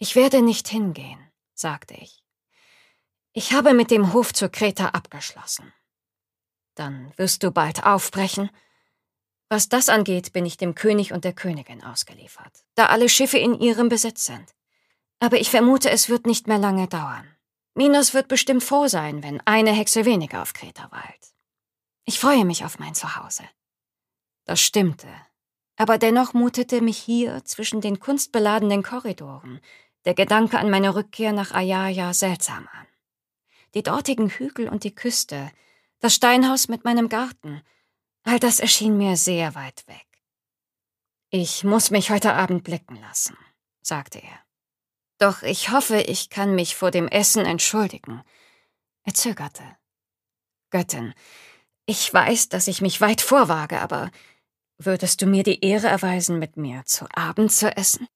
Ich werde nicht hingehen, sagte ich. Ich habe mit dem Hof zur Kreta abgeschlossen. Dann wirst du bald aufbrechen. Was das angeht, bin ich dem König und der Königin ausgeliefert, da alle Schiffe in ihrem Besitz sind. Aber ich vermute, es wird nicht mehr lange dauern. Minos wird bestimmt froh sein, wenn eine Hexe weniger auf Kreta weilt. Ich freue mich auf mein Zuhause. Das stimmte. Aber dennoch mutete mich hier zwischen den kunstbeladenen Korridoren der Gedanke an meine Rückkehr nach Ayaya seltsam an. Die dortigen Hügel und die Küste, das Steinhaus mit meinem Garten, all das erschien mir sehr weit weg. »Ich muss mich heute Abend blicken lassen«, sagte er. »Doch ich hoffe, ich kann mich vor dem Essen entschuldigen.« Er zögerte. »Göttin, ich weiß, dass ich mich weit vorwage, aber würdest du mir die Ehre erweisen, mit mir zu Abend zu essen?«